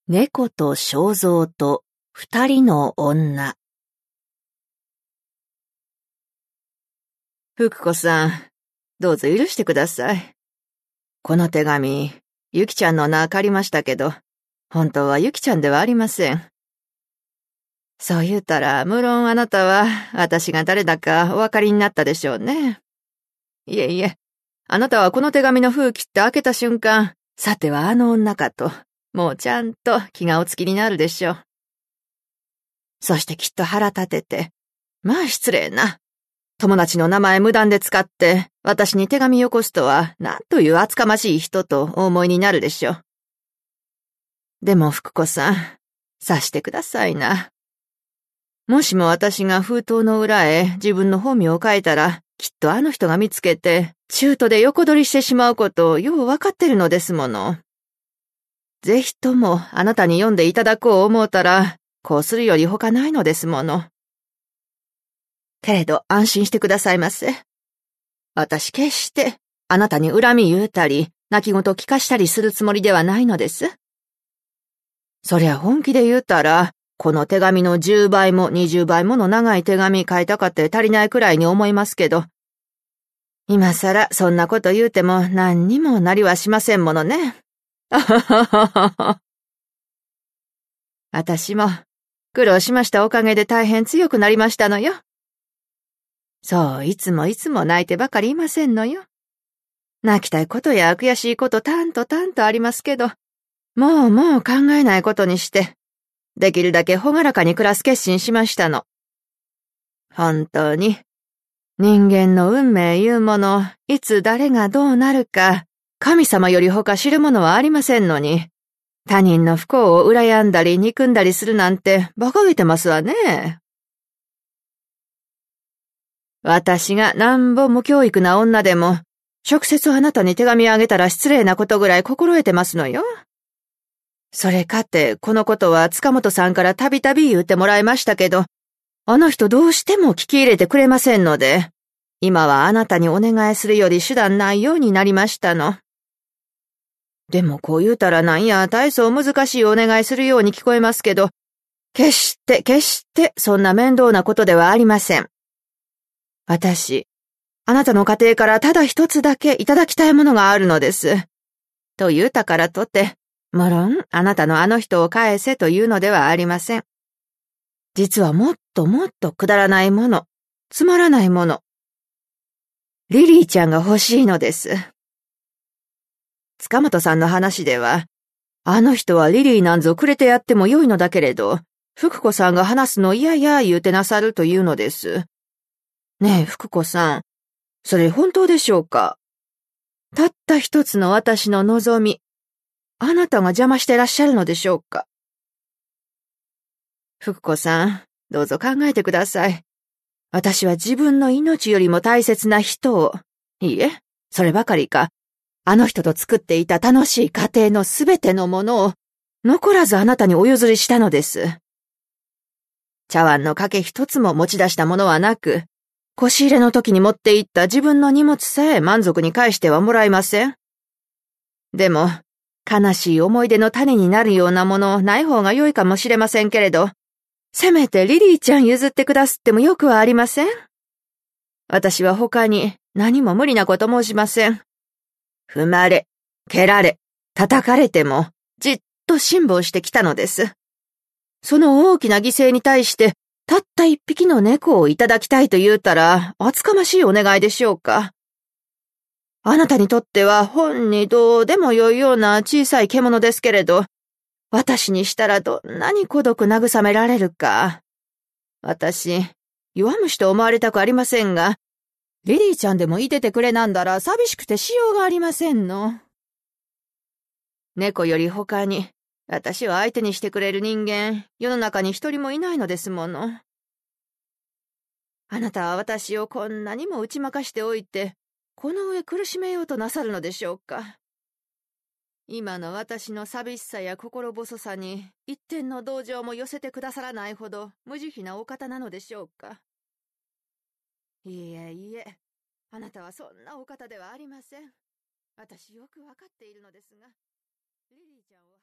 猫と正蔵と二人の女。福子さん、どうぞ許してください。この手紙、ゆきちゃんの名借りましたけど、本当はゆきちゃんではありません。そう言うたら、無論あなたは私が誰だかお分かりになったでしょうね。いえいえ、あなたはこの手紙の封切って開けた瞬間、さてはあの女かと、もうちゃんと気がおつきになるでしょう。そしてきっと腹立てて、まあ失礼な。友達の名前無断で使って、私に手紙よこすとは、なんという厚かましい人とお思いになるでしょう。でも福子さん、察してくださいな。もしも私が封筒の裏へ自分の本名を書いたら、きっとあの人が見つけて、中途で横取りしてしまうことをようわかってるのですもの。ぜひともあなたに読んでいただこう思うたら、こうするより他ないのですもの。けれど安心してくださいませ。私決してあなたに恨み言うたり、泣き言聞かしたりするつもりではないのです。そりゃ本気で言うたら、この手紙の10倍も20倍もの長い手紙書いたかって足りないくらいに思いますけど、今さらそんなこと言うても何にもなりはしませんものね。あはははは。私も苦労しましたおかげで大変強くなりましたのよ。そう、いつも泣いてばかりいませんのよ。泣きたいことや悔しいことたんとありますけど、もう考えないことにして、できるだけほがらかに暮らす決心しましたの。本当に、人間の運命いうもの、いつ誰がどうなるか、神様より他知るものはありませんのに、他人の不幸を羨んだり憎んだりするなんて馬鹿げてますわね。私がなんぼ無教育な女でも、直接あなたに手紙をあげたら失礼なことぐらい心得てますのよ。それかって、このことは塚本さんからたびたび言ってもらいましたけど、あの人どうしても聞き入れてくれませんので、今はあなたにお願いするより手段ないようになりましたの。でもこう言うたらなんや大層難しいお願いするように聞こえますけど、決してそんな面倒なことではありません。私、あなたの家庭からただ一つだけいただきたいものがあるのです。と言うたからとて、無論あなたのあの人を返せというのではありません。実はもっとくだらないもの、つまらないもの。リリーちゃんが欲しいのです。塚本さんの話では、あの人はリリーなんぞくれてやってもよいのだけれど、福子さんが話すの嫌や言うてなさるというのです。ねえ、福子さん、それ本当でしょうか？たった一つの私の望み、あなたが邪魔してらっしゃるのでしょうか？福子さん、どうぞ考えてください。私は自分の命よりも大切な人を、いいえ、そればかりか、あの人と作っていた楽しい家庭のすべてのものを、残らずあなたにお譲りしたのです。茶碗の掛け一つも持ち出したものはなく、腰入れの時に持って行った自分の荷物さえ満足に返してはもらえません。でも、悲しい思い出の種になるようなものない方が良いかもしれませんけれど、せめてリリーちゃん譲ってくだすってもよくはありません。私は他に何も無理なこと申しません。踏まれ、蹴られ、叩かれても、じっと辛抱してきたのです。その大きな犠牲に対して、たった一匹の猫をいただきたいと言うたら、厚かましいお願いでしょうか。あなたにとっては本にどうでもよいような小さい獣ですけれど、私にしたらどんなに孤独慰められるか。私、弱虫と思われたくありませんが、リリーちゃんでもいててくれなんだら寂しくてしようがありませんの。猫より他に、私を相手にしてくれる人間、世の中に一人もいないのですもの。あなたは私をこんなにも打ち負かしておいて、この上苦しめようとなさるのでしょうか。今の私の寂しさや心細さに一点の同情も寄せてくださらないほど無慈悲なお方なのでしょうか。いいえ、あなたはそんなお方ではありません。私よくわかっているのですが、リリーちゃんを